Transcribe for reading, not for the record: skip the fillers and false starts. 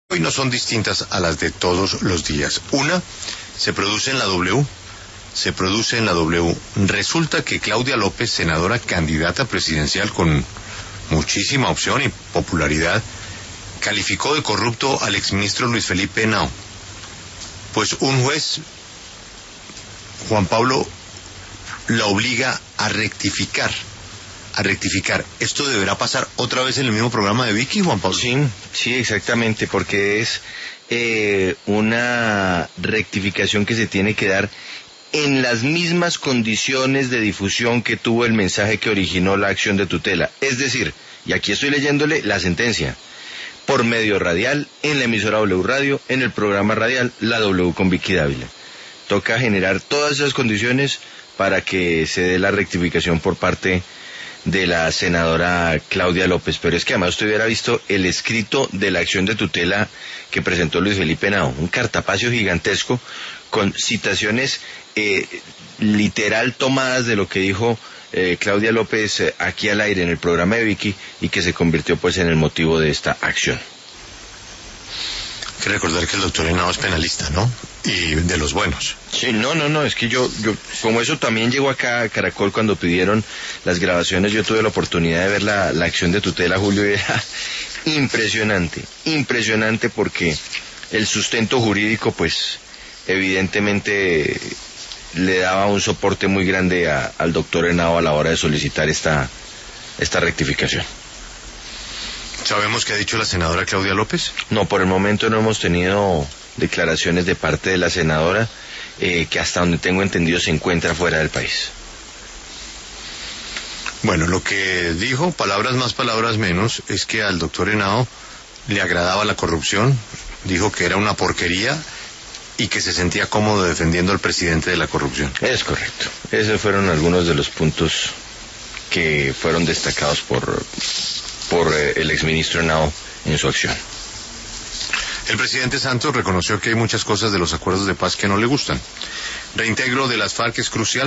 hoy no son distintas a las de todos los días. Una se produce en la W. Resulta que Claudia López, senadora candidata presidencial con muchísima opción y popularidad, calificó de corrupto al exministro Luis Felipe Henao. Pues un juez, Juan Pablo, la obliga a rectificar. ¿Esto deberá pasar otra vez en el mismo programa de Vicky, Juan Pablo? Sí, exactamente, porque es una rectificación que se tiene que dar en las mismas condiciones de difusión que tuvo el mensaje que originó la acción de tutela. Es decir, y aquí estoy leyéndole la sentencia, por medio radial, en la emisora W Radio, en el programa radial La W con Vicky Dávila. Toca generar todas esas condiciones para que se dé la rectificación por parte de la senadora Claudia López, pero es que además usted hubiera visto el escrito de la acción de tutela que presentó Luis Felipe Henao, un cartapacio gigantesco con citaciones literal tomadas de lo que dijo Claudia López aquí al aire en el programa de Vicky y que se convirtió pues en el motivo de esta acción. Hay que recordar que el doctor Henao es penalista, ¿no? Y de los buenos. Sí, no, es que yo, como eso también llegó acá a Caracol cuando pidieron las grabaciones, yo tuve la oportunidad de ver la acción de tutela, Julio, y era impresionante porque el sustento jurídico, pues, evidentemente le daba un soporte muy grande al doctor Henao a la hora de solicitar esta rectificación. ¿Sabemos qué ha dicho la senadora Claudia López? No, por el momento no hemos tenido declaraciones de parte de la senadora, que hasta donde tengo entendido se encuentra fuera del país. Bueno, lo que dijo, palabras más, palabras menos, es que al doctor Henao le agradaba la corrupción, dijo que era una porquería y que se sentía cómodo defendiendo al presidente de la corrupción. Es correcto. Esos fueron algunos de los puntos que fueron destacados por el exministro Henao en su acción. El presidente Santos reconoció que hay muchas cosas de los acuerdos de paz que no le gustan. Reintegro de las FARC es crucial